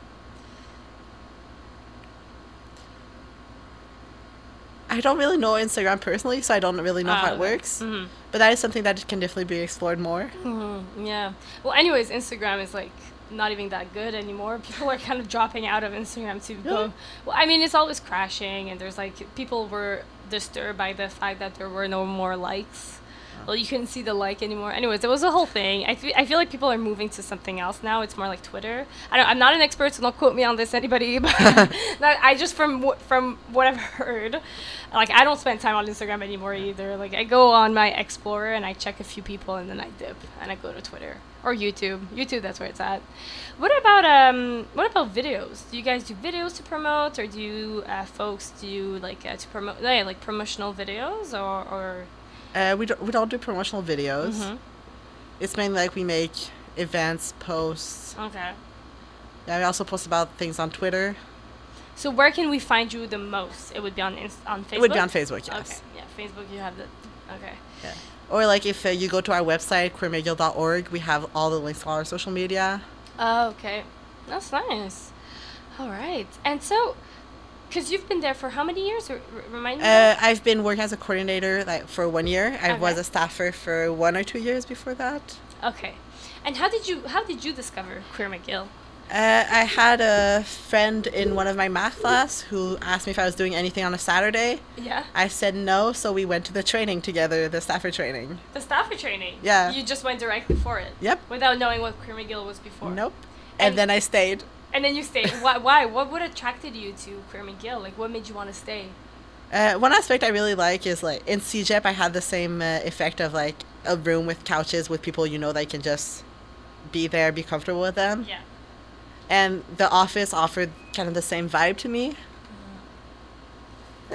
I don't really know Instagram personally, so I don't really know Ah, how it okay. works. Mhm. But that is something that can definitely be explored more. Mm-hmm. Yeah. Well, anyways, Instagram is like not even that good anymore. People are kind of dropping out of Instagram to go. Really? Well, I mean, it's always crashing, and there's like people were disturbed by the fact that there were no more likes. Well, you couldn't see the like anymore. Anyways, it was a whole thing. I fe- I feel like people are moving to something else now. It's more like Twitter. I don't, I'm not an expert, so don't quote me on this, anybody. But that, I just from wh- from what I've heard, like I don't spend time on Instagram anymore either. Like I go on my Explorer and I check a few people and then I dip and I go to Twitter or YouTube. YouTube, that's where it's at. What about um what about videos? Do you guys do videos to promote, or do you uh, folks do like uh, to promote yeah, like promotional videos or or Uh, we don't we don't do promotional videos. Mhm. It's mainly like we make events, posts. Okay. Yeah, we also post about things on Twitter. So where can we find you the most? It would be on Inst- on Facebook. It would be on Facebook, yes. Okay. Yeah, Facebook. You have the. Okay. Yeah. Or like if uh, you go to our website queer mcgill dot org, we have all the links to all our social media. Oh, okay. That's nice. All right. And so, because you've been there for how many years? R- r- remind me. Uh, I've been working as a coordinator like for one year. I Okay. was a staffer for one or two years before that. Okay. And how did you how did you discover Queer McGill? Uh, I had a friend in one of my math class who asked me if I was doing anything on a Saturday. Yeah. I said no, so we went to the training together, the staffer training. The staffer training. Yeah. You just went directly for it. Yep. Without knowing what Queer McGill was before. Nope. And, And- then I stayed. And then you stayed. why? Why? What would attracted you to Queer McGill? Like, what made you want to stay? Uh, one aspect I really like is like in C J E P I had the same uh, effect of like a room with couches with people you know that can just be there, be comfortable with them. Yeah. And the office offered kind of the same vibe to me.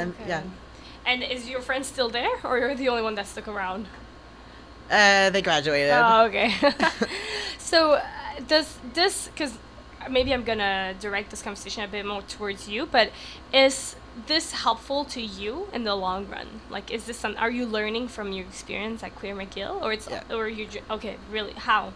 And Okay. yeah, And is your friend still there, or you're the only one that stuck around? uh, they graduated. Oh, okay. So, uh, does this, because maybe I'm gonna direct this conversation a bit more towards you, but is this helpful to you in the long run? Like, is this some, are you learning from your experience at Queer McGill, or it's, Yeah. or you, ju- okay, really, how?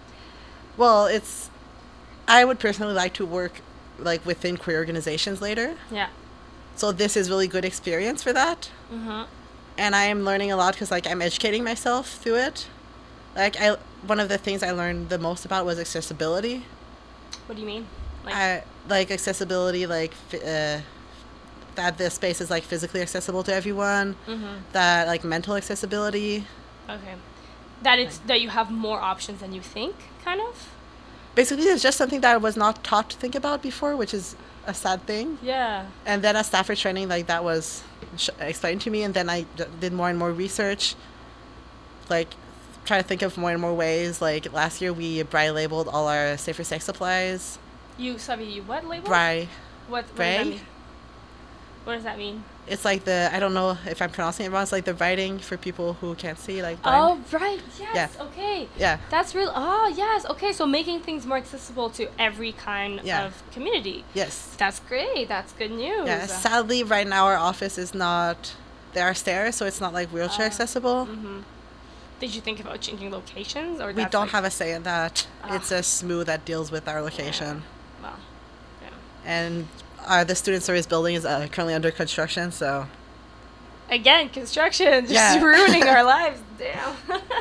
Well, it's. I would personally like to work like within queer organizations later. Yeah. So this is really good experience for that. Mm-hmm. And I am learning a lot because like I'm educating myself through it. Like I, one of the things I learned the most about was accessibility. What do you mean? Like, I like accessibility, like fi- uh, that this space is like physically accessible to everyone. mm-hmm. That like mental accessibility. Okay. That it's, that you have more options than you think, kind of? Basically, it's just something that I was not taught to think about before, which is a sad thing. Yeah. And then at Stafford training, like that was sh- explained to me, and then I d- did more and more research. Like, try to think of more and more ways. Like last year, we Braille labeled all our safer sex supplies. You, sorry, you what label? Braille. What, what does Braille? that mean? What does that mean? It's like the I don't know if I'm pronouncing it wrong. It's like the writing for people who can't see, like Oh, blind. right. Yes. Yeah. Okay. Yeah. That's real. Oh, yes. Okay. So making things more accessible to every kind Yeah. of community. Yes. That's great. That's good news. Yeah. Sadly, right now our office is not. There are stairs, so it's not like wheelchair Ah. accessible. Mm-hmm. Did you think about changing locations, or We that's don't like, have a say in that. Ah. It's a S M U that deals with our location. Well, yeah. And uh, the student service building is uh, currently under construction, so Again, construction just Yeah. ruining our lives. Damn.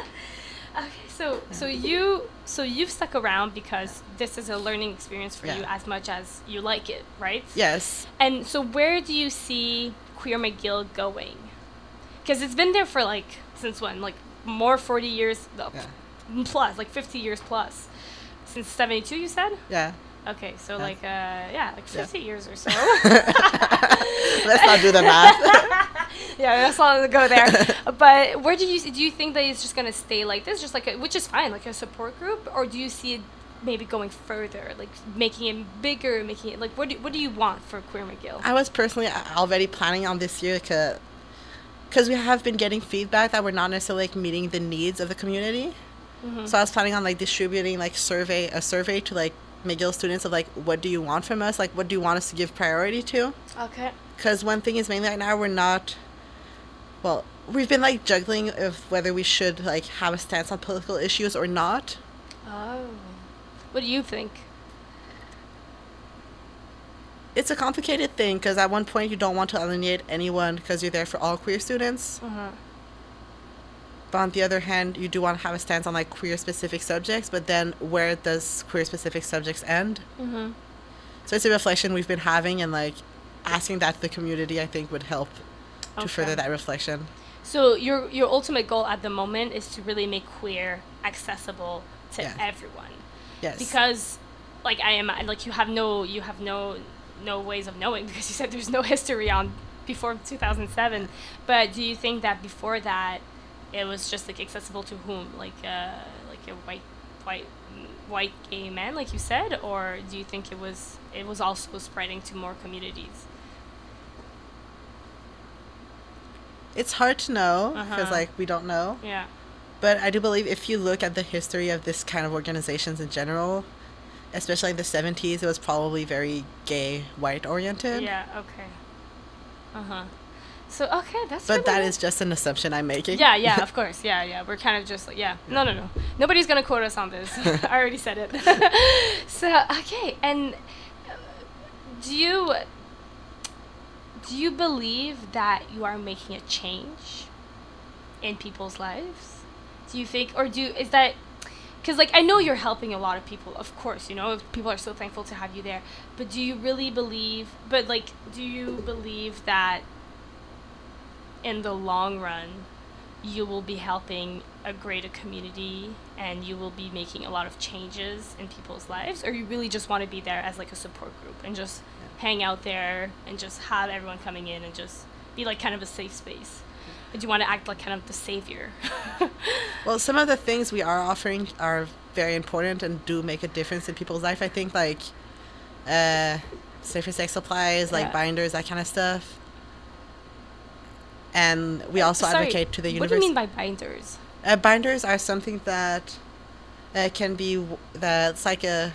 Okay. So so you so you've stuck around because this is a learning experience for you Yeah. as much as you like it, right? yes. And so where do you see Queer McGill going? Because it's been there for like, since when? Like more forty years, no, Yeah. plus, like fifty years plus. Since seventy-two, you said? Yeah. Okay, so Yeah. like, uh, yeah, like Yeah. fifty years or so. Let's not do the math. Yeah, that's all to go there. But where do you, do you think that it's just going to stay like this? Just like, a, which is fine, like a support group? Or do you see it maybe going further, like making it bigger, making it, like, what do, what do you want for Queer McGill? I was personally already planning on this year because we have been getting feedback that we're not necessarily like meeting the needs of the community. Mm-hmm. So I was planning on like distributing like survey a survey to like McGill students of like what do you want from us, like what do you want us to give priority to? Okay. Because one thing is mainly right now we're not. Well, we've been like juggling of whether we should like have a stance on political issues or not. Oh. What do you think? It's a complicated thing because at one point you don't want to alienate anyone because you're there for all queer students. Uh-huh. But on the other hand, you do want to have a stance on like queer specific subjects, but then where does queer specific subjects end? Mm-hmm. So it's a reflection we've been having, and like asking that to the community I think would help to Okay. further that reflection. So your your ultimate goal at the moment is to really make queer accessible to Yeah. everyone. Yes. Because like I am like you have no you have no no ways of knowing because you said there's no history on before two thousand seven. But do you think that before that it was just like accessible to whom? Like uh like a white white white gay man like you said, or do you think it was it was also spreading to more communities? It's hard to know because Uh-huh. like we don't know. Yeah. But I do believe if you look at the history of this kind of organizations in general, especially in the seventies, it was probably very gay, white oriented. Yeah, okay. Uh-huh. So, okay, that's But really that nice. is just an assumption I'm making. Yeah, yeah, of course. Yeah, yeah. We're kind of just like, yeah. No, no, no. Nobody's going to quote us on this. I already said it. So, okay. And uh, do you do you believe that you are making a change in people's lives? Do you think, or do, is that, because like I know you're helping a lot of people, of course, you know, people are so thankful to have you there, but do you really believe, but like, do you believe that in the long run you will be helping a greater community and you will be making a lot of changes in people's lives, or you really just want to be there as like a support group and just hang out there and just have everyone coming in and just be like kind of a safe space? Or do you want to act like kind of the savior? Well, some of the things we are offering are very important and do make a difference in people's life. I think like uh, safer sex supplies, like Yeah. binders, that kind of stuff. And we also Sorry, advocate to the what do university. you mean by binders? Uh, binders are something that uh, can be w- that's like a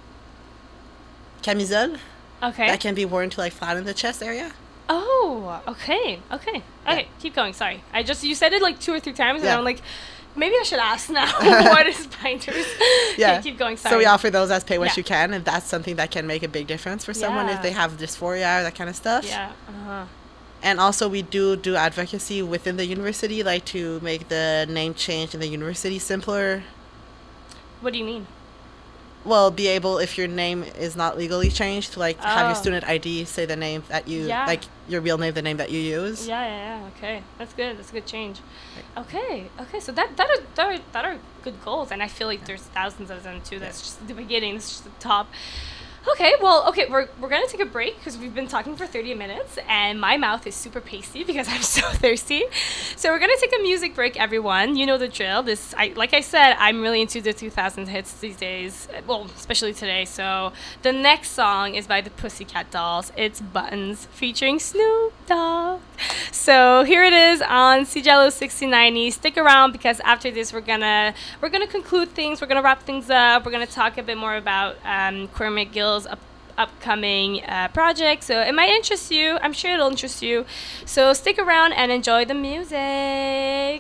camisole Okay. that can be worn to like flatten the chest area. Oh, okay, okay, okay. Keep going. Sorry, I just you said it like two or three times, and Yeah. I'm like, maybe I should ask now. What is binders? Yeah. Okay, keep going. Sorry. So we offer those as pay what Yeah. you can, and that's something that can make a big difference for someone Yeah. if they have dysphoria or that kind of stuff. Yeah. Uh-huh. And also we do do advocacy within the university, like to make the name change in the university simpler. What do you mean? Well, be able, if your name is not legally changed, to like have your Oh. student I D say the name that you Yeah. like your real name, the name that you use. Yeah, yeah, yeah. Okay, that's good. That's a good change. Okay, okay. So that that are that are, that are good goals, and I feel like there's thousands of them too. That's just the beginning. That's just the top. Okay, well, okay, we're, we're gonna take a break because we've been talking for thirty minutes and my mouth is super pasty because I'm so thirsty. So we're gonna take a music break, everyone. You know the drill. This, I like I said, I'm really into the two thousands hits these days. Well, especially today. So the next song is by the Pussycat Dolls. It's Buttons featuring Snoop Dogg. So here it is on C J L O sixteen ninety. Stick around because after this we're gonna we're gonna conclude things. We're gonna wrap things up. We're gonna talk a bit more about um, Queer McGill's up, upcoming uh, project. So it might interest you. I'm sure it'll interest you. So stick around and enjoy the music.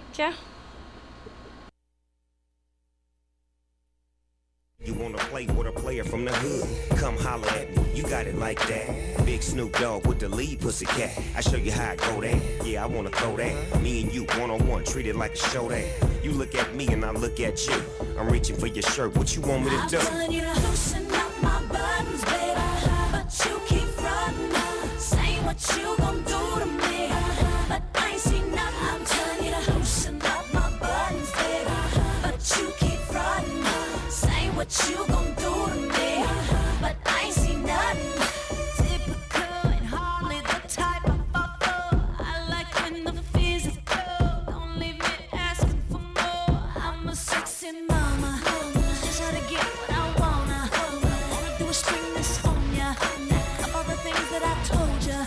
You wanna play with a player from the hood? Come holler at me, you got it like that. Big Snoop Dogg with the lead Pussycat. I show you how I go there. Yeah, I wanna throw that. Me and you one on one, treat it like a show that. You look at me and I look at you. I'm reaching for your shirt. What you want me to I'm do? telling you to loosen up my buttons, baby, but you keep running. Say what you gon' do to me, but I ain't seen nothing. I'm telling you to loosen up my buttons, baby, but you keep running. Say what you gon' do to me, but I ain't seen nothing. Typical and hardly the type I fall for. I like when the physical don't leave me asking for more. I'm a sexy mama, just how to get what I wanna. Wanna do is spring this on ya, of all the things that I told ya.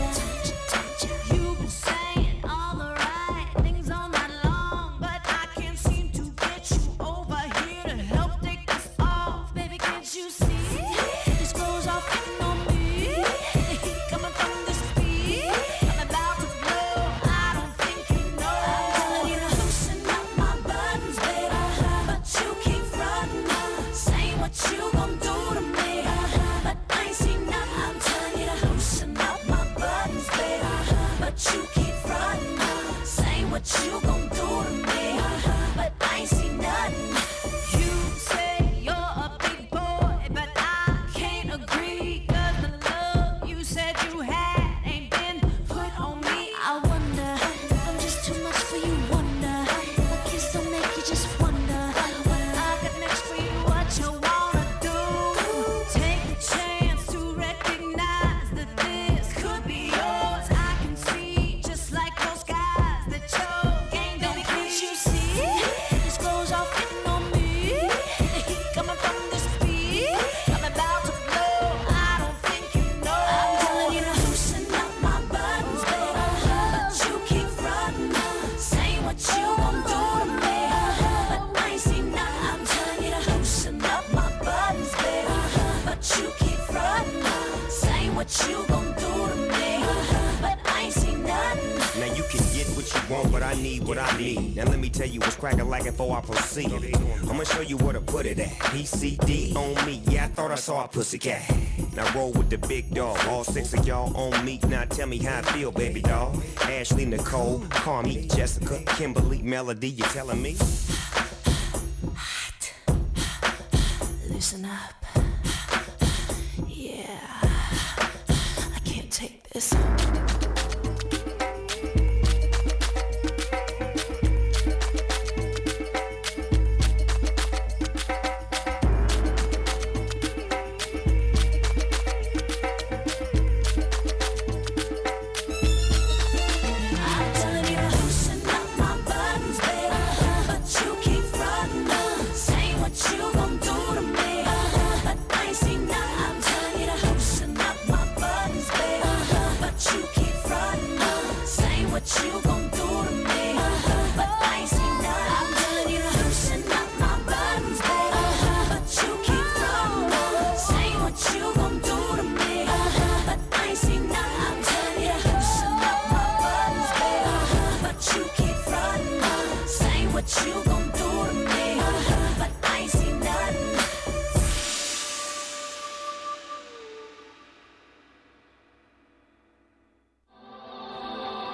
You've been saying all the right things all night long, but I can't seem to get you over here to help take this off. Baby, can't you see? This clothes off fitting on me. The heat coming from the speed. I'm about to blow. I don't think you know. I'm telling you to loosen up my buttons, baby, but you keep running. Say what you gon' do to me, but I ain't seen nothing. I'm telling you to loosen up my buttons, baby, but you keep running. Say what you gon' do to me, but I ain't seen nothing. You say you're a big boy, but I can't agree. 'Cause the love you said you had ain't been put on me. I wonder if I'm just too much for you. Wonder if a kiss don't make you just wonder what I got next for you. What you wanna do? Take a chance to recognize that this could be yours. I can see just like those guys that your game don't. Can't you see? This clothes all fitting on me. The heat coming from the speed. I'm about to blow. I don't think you know. I'm telling you to loosen up my buttons, baby, but you keep running. Say what you gon' do to me, but I ain't seen nothing. I'm telling you to loosen up my buttons, baby, but you keep running. Say what you gon' do to me, but I ain't seen nothing. Now you can get what you want, but I need what I need. Now let me tell you what's cracking like before I proceed. I'ma show you where to put it at. P C D on me, yeah, I thought I saw a pussycat. Now roll with the big dog, all six of y'all on me. Now tell me how I feel, baby doll. Ashley, Nicole, Carmi, Jessica, Kimberly, Melody, you telling me? Loosen up. Yeah, I can't take this. I'm telling you to loosen up my buttons, baby, but you keep running. Say what you gon' do to me, but I ain't seen nothing. I'm telling you to loosen up my buttons, baby, but you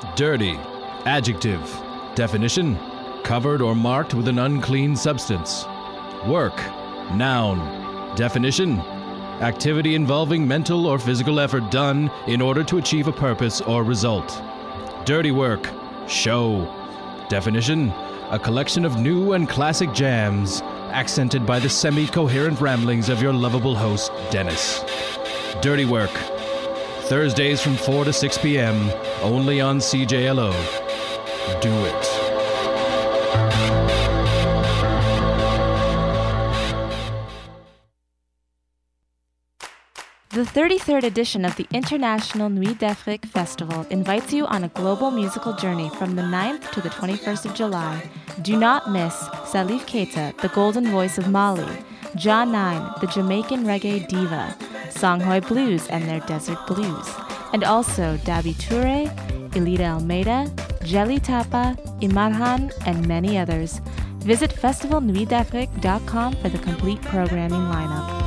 Dirty. Adjective. Definition. Covered or marked with an unclean substance. Work. Noun. Definition. Activity involving mental or physical effort done in order to achieve a purpose or result. Dirty work. Show. Definition. A collection of new and classic jams, accented by the semi-coherent ramblings of your lovable host, Dennis. Dirty work. Thursdays from four to six p.m., only on C J L O. Do it. The thirty-third edition of the International Nuit d'Afrique Festival invites you on a global musical journey from the ninth to the twenty-first of July. Do not miss Salif Keita, the golden voice of Mali, Ja Nine, the Jamaican reggae diva, Songhai Blues and their Desert Blues, and also Dabi Toure, Elida Almeida, Jelly Tapa, Imarhan, and many others. Visit festival nuit d'afrique dot com for the complete programming lineup.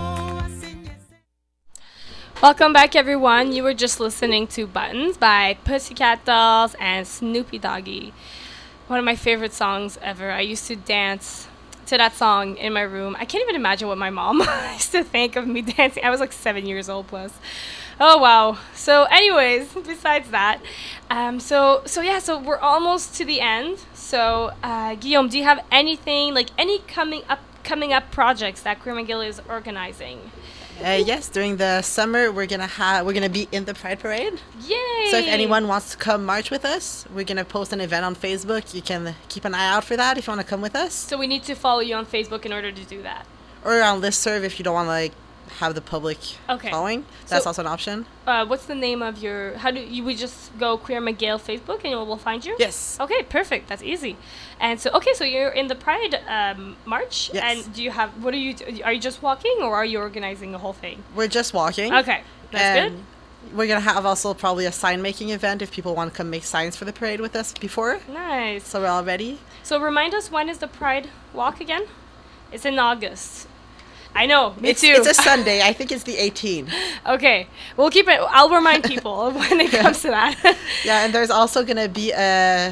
Welcome back, everyone. You were just listening to Buttons by Pussycat Dolls and Snoopy Doggy. One of my favorite songs ever. I used to dance to that song in my room. I can't even imagine what my mom used to think of me dancing. I was like seven years old plus. Oh, wow. So anyways, besides that, um, so so yeah, so we're almost to the end. So uh, Guillaume, do you have anything, like any coming up coming up projects that Queer McGill is organizing? Uh, yes, during the summer we're gonna have we're gonna be in the Pride Parade. Yay! So if anyone wants to come march with us, we're gonna post an event on Facebook. You can keep an eye out for that if you want to come with us. So we need to follow you on Facebook in order to do that. Or on listserv if you don't want to like have the public okay. following. That's so, also an option. Uh, what's the name of your? How do you? We just go Queer McGill Facebook and we'll find you. Yes. Okay, perfect. That's easy. And so okay, so you're in the Pride um, march. Yes. And do you have? What are you? Are you just walking or are you organizing the whole thing? We're just walking. Okay, that's and good. We're gonna have also probably a sign making event if people want to come make signs for the parade with us before. Nice. So we're all ready. So remind us, when is the Pride walk again? It's in August. I know, me it's, too. It's a Sunday. I think it's the eighteenth. Okay, we'll keep it. I'll remind people when it comes to that. Yeah, and there's also going to be a,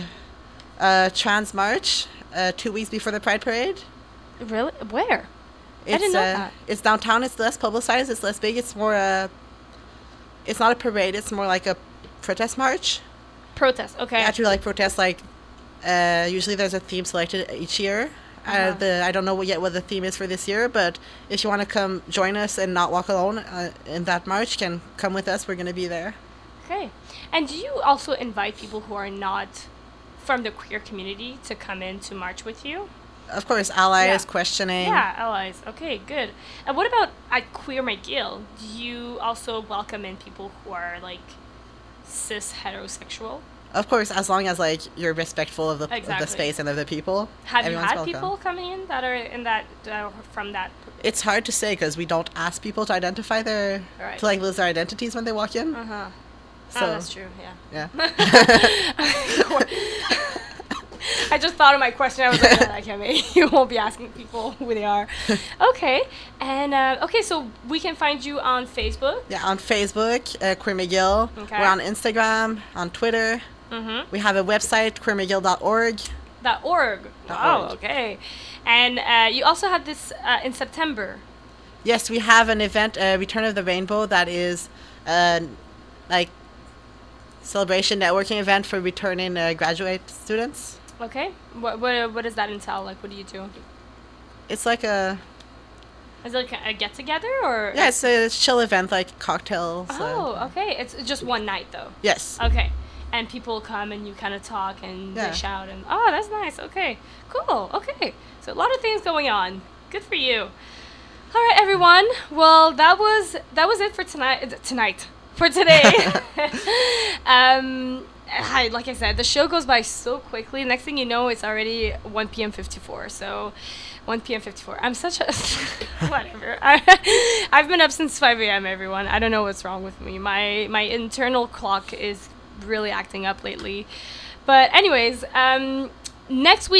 a trans march uh, two weeks before the Pride Parade. Really? Where? It's, I didn't know uh, that. It's downtown. It's less publicized. It's less big. It's more a... It's not a parade. It's more like a protest march. Protest, okay. Actually, like protest, like... Uh, usually there's a theme selected each year. Uh-huh. Uh, the I don't know yet what the theme is for this year, but if you want to come join us and not walk alone uh, in that march, can come with us. We're going to be there. Okay. And do you also invite people who are not from the queer community to come in to march with you? Of course, allies, yeah. questioning. Yeah, allies. Okay, good. And what about at Queer McGill? Do you also welcome in people who are like cis heterosexual? Of course, as long as like you're respectful of the, exactly. of the space and of the people. Have you had welcome. people coming in that are in that uh, from that? It's hard to say because we don't ask people to identify their right. to like lose their identities when they walk in. Uh huh. So, oh, that's true. Yeah. Yeah. I just thought of my question. I was like, I can't make. You won't be asking people who they are. Okay. And uh, okay, so we can find you on Facebook. Yeah, on Facebook, uh, Queer McGill. Okay. We're on Instagram, on Twitter. Mm-hmm. We have a website, queer mcgill dot org. Dot org. Wow. Okay. And uh, you also have this uh, in September. Yes, we have an event, uh, Return of the Rainbow, that is uh, like celebration networking event for returning uh, graduate students. Okay. What what what does that entail? Like, what do you do? It's like a. Is it like a, a get together or? Yeah, it's a chill event like cocktails. Oh, uh, okay. It's just one night though. Yes. Okay. And people come and you kind of talk and yeah. they shout and oh, that's nice. Okay, cool. Okay, so a lot of things going on. Good for you. All right, everyone. Well, that was that was it for tonight. Tonight for today. um, I, like I said, the show goes by so quickly. Next thing you know, it's already one p.m. fifty-four. So. one p.m. fifty-four. I'm such a... whatever. I, I've been up since five a.m., everyone. I don't know what's wrong with me. My my internal clock is really acting up lately. But anyways, um, next week,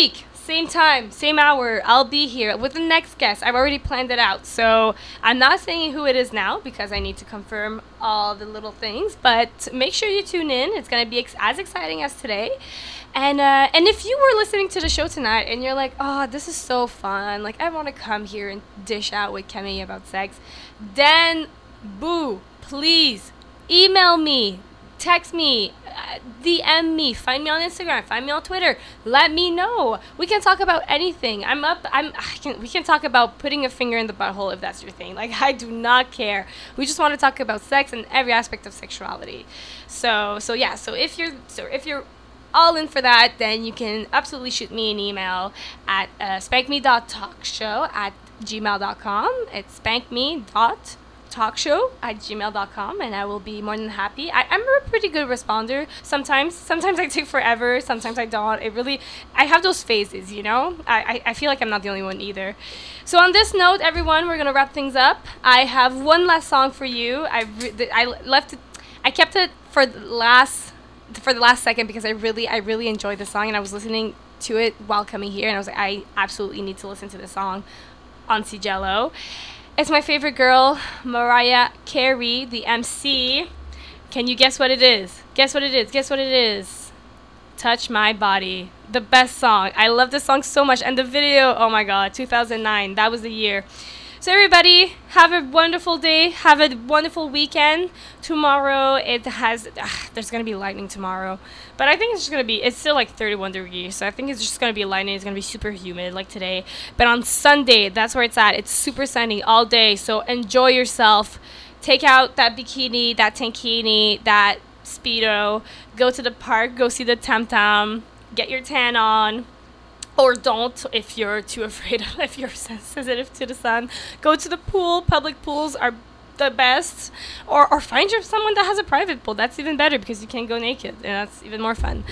same time, same hour, I'll be here with the next guest. I've already planned it out. So I'm not saying who it is now because I need to confirm all the little things. But make sure you tune in. It's going to be ex- as exciting as today. And uh, and if you were listening to the show tonight and you're like, oh, this is so fun. Like, I want to come here and dish out with Kemi about sex. Then, boo, please, email me. Text me, uh, D M me, find me on Instagram, find me on Twitter. Let me know. We can talk about anything. I'm up. I'm. I can. We can talk about putting a finger in the butthole if that's your thing. Like, I do not care. We just want to talk about sex and every aspect of sexuality. So so yeah. So if you're so if you're all in for that, then you can absolutely shoot me an email at uh, spankme dot talkshow at gmail dot com. It's spankme dot talkshow at gmail dot com, and I will be more than happy. I, I'm a pretty good responder sometimes. Sometimes I take forever, sometimes I don't. It really, I have those phases, you know? I, I, I feel like I'm not the only one either. So on this note, everyone, we're going to wrap things up. I have one last song for you. I, re- I left it, I kept it for the last, for the last second because I really, I really enjoyed the song, and I was listening to it while coming here, and I was like, I absolutely need to listen to this song on C J L O. It's my favorite girl, Mariah Carey, the M C. Can you guess what it is? Guess what it is? Guess what it is? Touch My Body. The best song. I love this song so much. And the video, oh my god, two thousand nine. That was the year. So everybody, have a wonderful day. Have a wonderful weekend. Tomorrow, it has, ugh, there's going to be lightning tomorrow. But I think it's just going to be, it's still like thirty-one degrees. So I think it's just going to be lightning. It's going to be super humid like today. But on Sunday, that's where it's at. It's super sunny all day. So enjoy yourself. Take out that bikini, that tankini, that Speedo. Go to the park. Go see the Tam Tam. Get your tan on. Or don't if you're too afraid, of, if you're sensitive to the sun. Go to the pool. Public pools are the best. Or or find your someone that has a private pool. That's even better because you can go naked. And that's even more fun.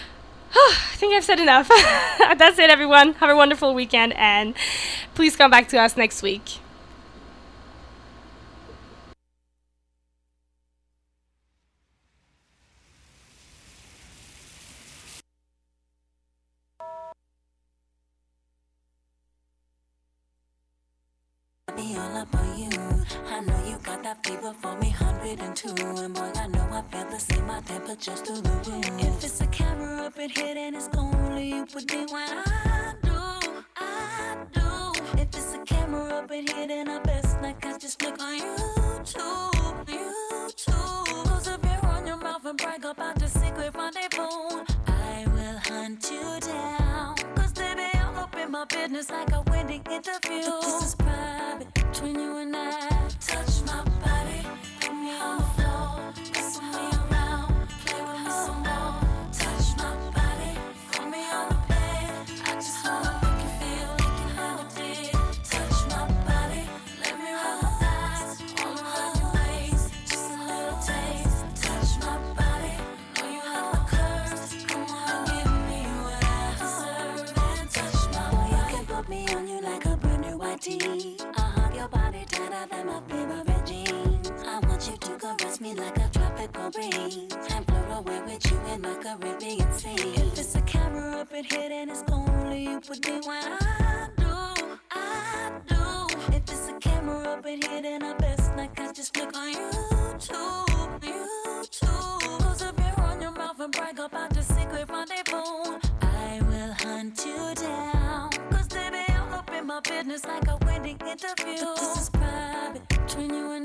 I think I've said enough. That's it, everyone. Have a wonderful weekend. And please come back to us next week. Be all up on you. I know you got that fever for me, one hundred two. And boy, I know I feel the same, my temperature's through the roof. If it's a camera up in here, then it's only you with me when I do, I do. If it's a camera up in here, then I best not catch just look on YouTube, YouTube. Close a beer on your mouth and brag about the secret rendezvous. I will hunt you down, cause baby, I'm up in my business like a winning interview. But this is private between you and I. Touch my body, put me on the floor, whistle me around, play with me some more. Touch my body, put me on the bed. I just wanna make you feel like you never did. Touch my body, let me rub my thighs all around your waist, just a little taste. Touch my body, know you have my curves. Come on, give me what I deserve and touch my body. You can put me on you like a brand new white tee. Your body tighter than my favorite jeans. I want you to caress me like a tropical breeze and float away with you in my Caribbean sea. If it's a camera up in here, then it's only you with me when I do, I do. If it's a camera up in here, then I best not catch just flick on YouTube, YouTube. Close a beer on your mouth and brag about the secret rendezvous. I will hunt you down, cause baby, I'm up in my business like a winning interview. But this is private between you and